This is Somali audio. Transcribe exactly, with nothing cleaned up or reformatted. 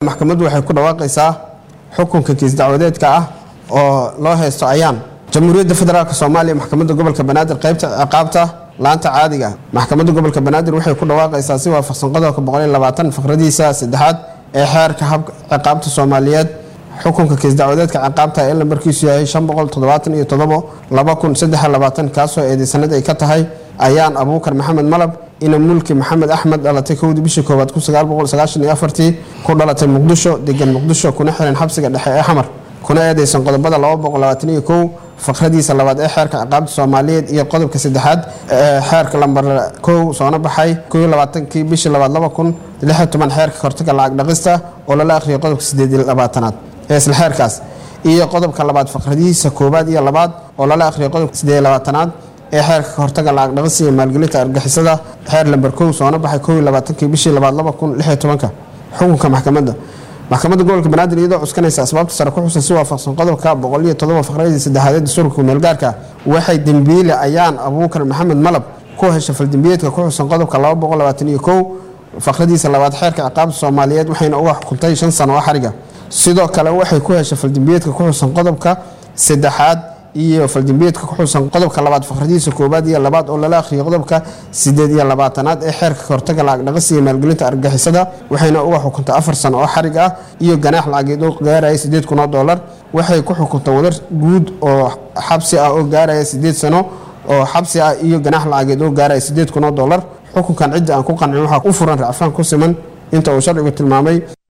maxkamaddu waxay ku dhawaaqaysaa xukunka kiis dacwadeedka ah oo loo haysto ayaan jamhuuriyadda federaalka Soomaaliya maxkamadda gobolka Banaadir qaybta ciqaabta laanta caadiga maxkamadda gobolka Banaadir waxay ku dhawaaqaysaa si waafaqsan qodobka boqol iyo labaatan faqradiisa saddexaad ee xeerka habka ciqaabta Soomaaliyeed xukunka kiis dacwadeedka ciqaabta ee lambarkiisu yahay shan boqol toddobaatan iyo toddoba laba kun saddex iyo labaatan kaasoo eedeysanad ay ka tahay ayaan Abuukar Maxamed Malab ina mulki Maxamed Axmed dhalatay kowdii bishii koowaad kun sagaal boqol sagaashan iyo afar ku dhalatay Muqdisho degan Muqdisho kuna xiran xabsiga dhexe ee Xamar kuna eedeysan qodobada laba boqol labaatan iyo kow faqradiisa labaad ee xeerka ciqaabta Soomaaliyeed iyo qodobka saddexaad ee xeerka lambar kow soo baxay kow iyo labaatan-kii bishii labaad laba kun lix iyo toban xeerka hortaga lacag dhaqista oo la akhriyay qodobka siddeed iyo labaatan-aad ee isla xeerkaas iyo qodobka labaad faqradiisa koobaad iyo labaad oo la akhriyay qodobka siddeed iyo labaatan-aad ee xeerka hortaga lacag dhaqista iyo maalgelinta argagixisada xeer lambar kow soo baxay kow iyo labaatan-kii bishii labaad laba kun lix iyo toban xukunka maxkamadda maxkamadda gobolka Banaadir iyadoo cuskanaysa asbaabta sare ku xusan si waafaqsan qodobka boqol iyo toddoba faqradiisa saddexaad ee dastuurka meelgaarka waxay dambiile ayaan Abuukar Maxamed Malab ku heshay faldambiyeedka ku xusan qodobka laba boqol labaatan iyo kow faqradiisa labaad xeerka ciqaabta Soomaaliyeed waxayna uga xukuntay shan sano oo xariga sidoo kale waxay ku heshay faldambiyeedka ku xusan qodobka saddexaad iyo faldambiyeedka ku xusan qodobka labaad faqradiisa koobaad iyo labaad oo la akhriyay qodobka siddeed iyo labaatan-aad ee xeerka hortaga lacag dhaqista iyo maalgelinta argagixisada waxayna uga xukuntay afar sano oo xarig ah iyo ganaax lacageed oo gaaraya siddeed kun oo dollar waxay ku xukuntay wadar guud oo xabsi ah oo gaaraya siddeed sano oo xabsi ah iyo ganaax lacageed oo gaaraya siddeed kun oo dollar xukunkan cid aan ku qancin waxa u furan racfaan ku siman inta uu sharcigu tilmaamay